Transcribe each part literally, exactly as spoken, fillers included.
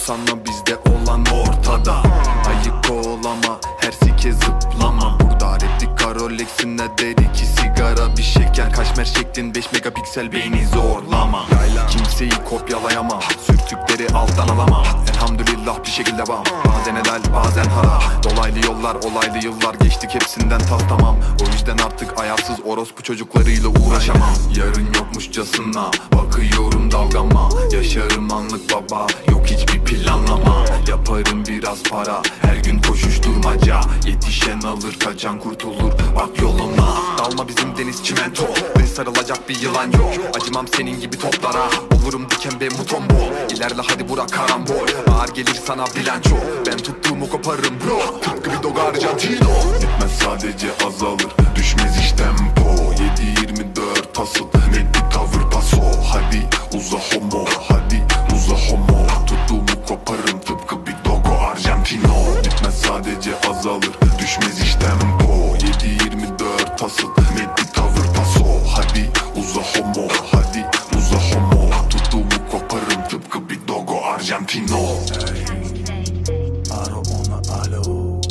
sana bizde olan ortada. Ayık ol ama her sike zıplama. Burada replik Rolex'in ne der iki sigara bir şeker. Kaşmer şeklin beş megapiksel beyni zorlama. Kimseyi kopyalayamam, sürtükleri alttan alamam. Elhamdülillah bir şekilde bam. Bazen helal bazen haram. Dolaylı yollar olaylı yıllar geçtik, hepsinden tas tamam. O yüzden artık ayarsız orospu çocuklarıyla uğraşamam. Yarın yokmuşçasına bakıyorum dalgama. Yaşarım anlık baba, yok hiçbir planlama. Yaparım biraz para, her gün koşuşturmaca. Yetişen alır kaçan kurtulur, bak yoluna. Dalma bizim deniz çimento ve sarılacak bir yılan yok. Acımam senin gibi toplara, olurum diken ve mutombo. İlerle hadi bırak karambol, ağır gelir sana bilanço. Ben tuttuğumu koparırım bro, tıpkı bir dog Argentino. Gitmez sadece azalır, düşmez hiç tempo. Yedi yirmi dört asıl, net bir tavır paso. Hadi uza homo, hadi uza homo. Tuttuğumu koparırım tıpkı bir dogo Argentino. Gitmez sadece azalır, düşmez hiç tempo. Yedi yirmi dört asıl, net bir tavır paso. Hadi uza homo, hadi uza homo. Tuttuğumu koparırım tıpkı bir dogo Argentino. Hey. Aro ona alo,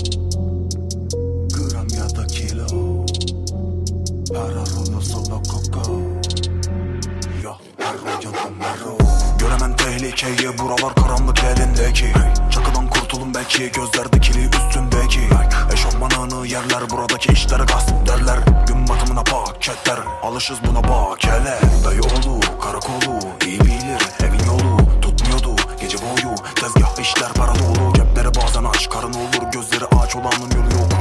gram ya da kilo. Para rulo solo coco. Yo, arro ya da marro. Göremem tehlikeyi, buralar karanlık elindeki. Hey. Çakıdan kurtulun belki, gözler dikili üstündeki. Hey. Eşofmanını yerler, buradaki işleri gasp derler. Gün batımına paketler, alışız buna bak hele. Dayı oğlu, karakolu, iyi bilir evin yolu. Tutmuyordu gece boyu, tezgah işler para dolu. Cepleri bazen aç, karın olur, gözleri aç olanın yolu yok.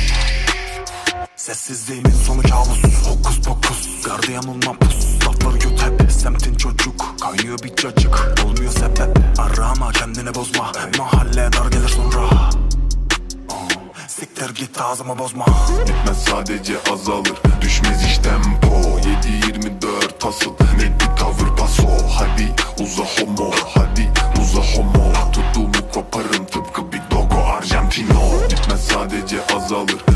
Sessizliğimin sonu kabus, hokus pokus. Gardiyanın mapus, lafları kötü hep. Semtin çocuk, kaynıyor bir cacık. Olmuyor sebep, arama kendini bozma. Mahalle dar gelir sonra. oh, Siktir git ağzıma bozma. Gitmez sadece azalır, düşmez hiç tempo. Yedi yirmi dört asıl, net bir tavır paso. Hadi uza homo, hadi uza homo. Tuttuğumu koparırım tıpkı bir dogo Argentino. Gitmez sadece azalır,